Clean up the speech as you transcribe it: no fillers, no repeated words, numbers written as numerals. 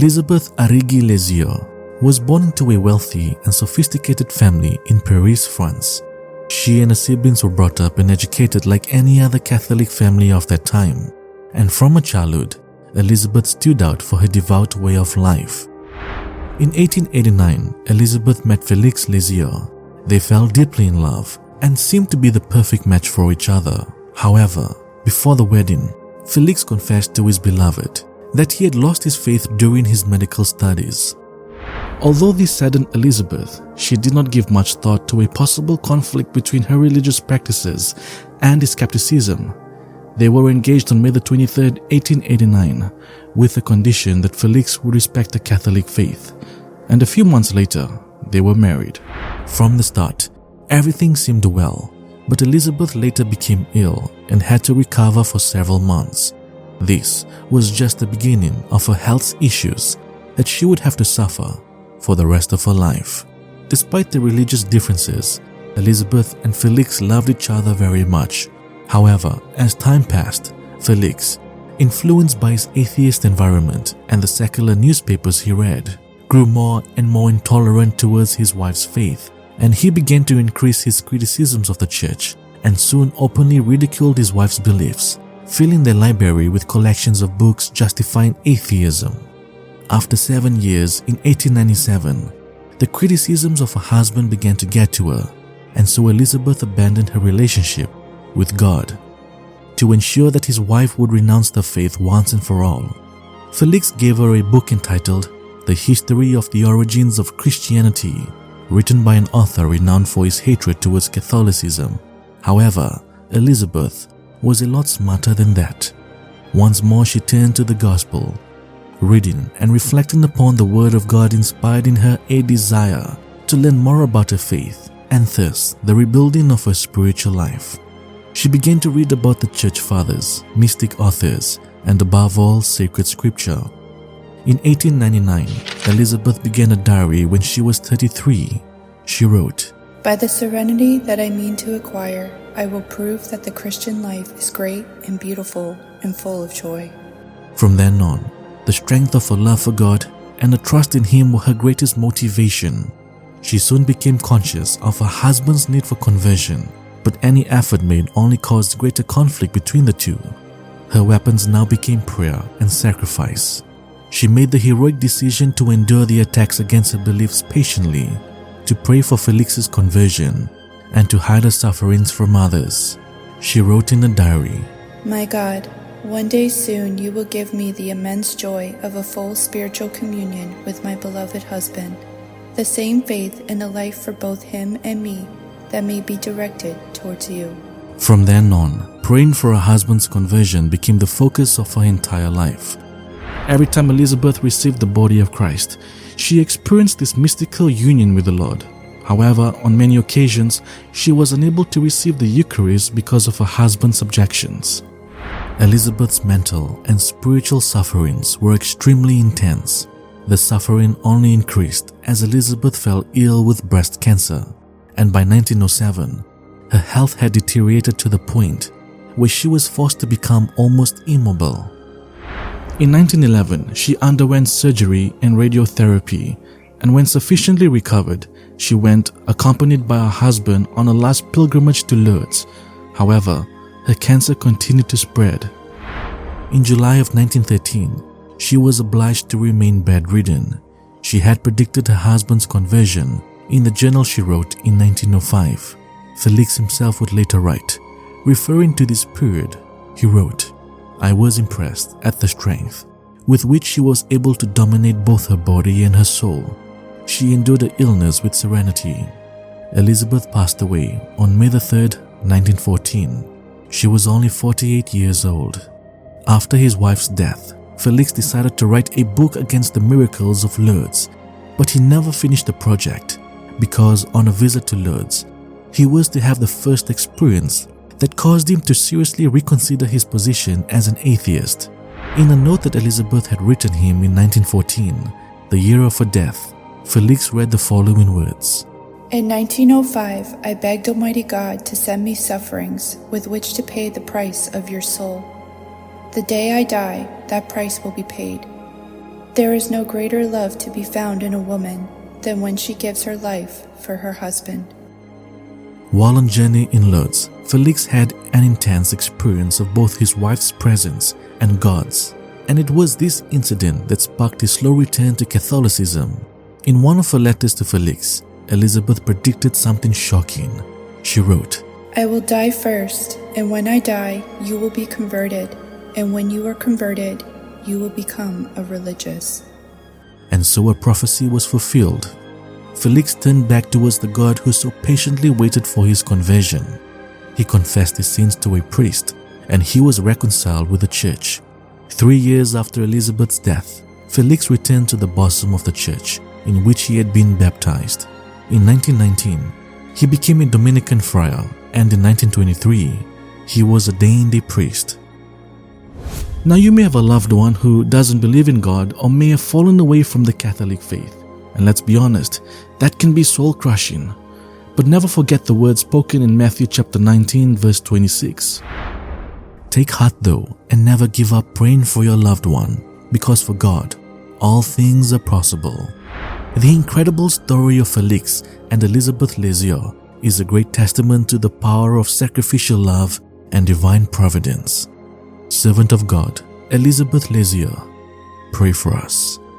Elizabeth Arrighi Lesieux was born into a wealthy and sophisticated family in Paris, France. She and her siblings were brought up and educated like any other Catholic family of that time, and from her childhood, Elizabeth stood out for her devout way of life. In 1889, Elizabeth met Félix Lesieux. They fell deeply in love and seemed to be the perfect match for each other. However, before the wedding, Félix confessed to his beloved that he had lost his faith during his medical studies. Although this saddened Elizabeth, she did not give much thought to a possible conflict between her religious practices and his skepticism. They were engaged on May 23, 1889, with the condition that Félix would respect the Catholic faith, and a few months later, they were married. From the start, everything seemed well, but Elizabeth later became ill and had to recover for several months. This was just the beginning of her health issues that she would have to suffer for the rest of her life. Despite the religious differences, Elizabeth and Félix loved each other very much. However, as time passed, Félix, influenced by his atheist environment and the secular newspapers he read, grew more and more intolerant towards his wife's faith, and he began to increase his criticisms of the church and soon openly ridiculed his wife's beliefs, filling their library with collections of books justifying atheism. After 7 years, in 1897, the criticisms of her husband began to get to her, and so Elizabeth abandoned her relationship with God. To ensure that his wife would renounce the faith once and for all, Félix gave her a book entitled The History of the Origins of Christianity, written by an author renowned for his hatred towards Catholicism. However, Elizabeth was a lot smarter than that. Once more she turned to the gospel. Reading and reflecting upon the word of God inspired in her a desire to learn more about her faith and thus the rebuilding of her spiritual life. She began to read about the church fathers, mystic authors, and above all, sacred scripture. In 1899, Elizabeth began a diary when she was 33. She wrote, "By the serenity that I mean to acquire, I will prove that the Christian life is great and beautiful and full of joy." From then on, the strength of her love for God and a trust in Him were her greatest motivation. She soon became conscious of her husband's need for conversion, but any effort made only caused greater conflict between the two. Her weapons now became prayer and sacrifice. She made the heroic decision to endure the attacks against her beliefs patiently, to pray for Félix's conversion, and to hide her sufferings from others. She wrote in a diary, "My God, one day soon you will give me the immense joy of a full spiritual communion with my beloved husband, the same faith and a life for both him and me that may be directed towards you." From then on, praying for her husband's conversion became the focus of her entire life. Every time Elizabeth received the body of Christ, she experienced this mystical union with the Lord. However, on many occasions, she was unable to receive the Eucharist because of her husband's objections. Elizabeth's mental and spiritual sufferings were extremely intense. The suffering only increased as Elizabeth fell ill with breast cancer, and by 1907, her health had deteriorated to the point where she was forced to become almost immobile. In 1911, she underwent surgery and radiotherapy, and when sufficiently recovered, she went, accompanied by her husband, on a last pilgrimage to Lourdes. However, her cancer continued to spread. In July of 1913, she was obliged to remain bedridden. She had predicted her husband's conversion in the journal she wrote in 1905. Félix himself would later write, referring to this period, he wrote, "I was impressed at the strength with which she was able to dominate both her body and her soul. She endured her illness with serenity." Elizabeth passed away on May 3, 1914. She was only 48 years old. After his wife's death, Félix decided to write a book against the miracles of Lourdes, but he never finished the project because on a visit to Lourdes, he was to have the first experience that caused him to seriously reconsider his position as an atheist. In a note that Elizabeth had written him in 1914, the year of her death, Félix read the following words, "In 1905, I begged Almighty God to send me sufferings with which to pay the price of your soul. The day I die, that price will be paid. There is no greater love to be found in a woman than when she gives her life for her husband. While on journey in Lourdes, Felix had an intense experience of both his wife's presence and God's, and it was this incident that sparked his slow return to Catholicism. In one of her letters to Felix, Elizabeth predicted something shocking. She wrote, "I will die first, and when I die, you will be converted, and when you are converted, you will become a religious." And so a prophecy was fulfilled. Felix turned back towards the God who so patiently waited for his conversion. He confessed his sins to a priest, and he was reconciled with the church. 3 years after Elizabeth's death, Felix returned to the bosom of the church in which he had been baptized. In 1919, he became a Dominican friar, and in 1923, he was ordained a priest. Now, you may have a loved one who doesn't believe in God or may have fallen away from the Catholic faith. And let's be honest, that can be soul-crushing. But never forget the words spoken in Matthew chapter 19, verse 26. Take heart though, and never give up praying for your loved one, because for God, all things are possible. The incredible story of Felix and Elizabeth Lisieux is a great testament to the power of sacrificial love and divine providence. Servant of God, Elizabeth Lisieux, pray for us.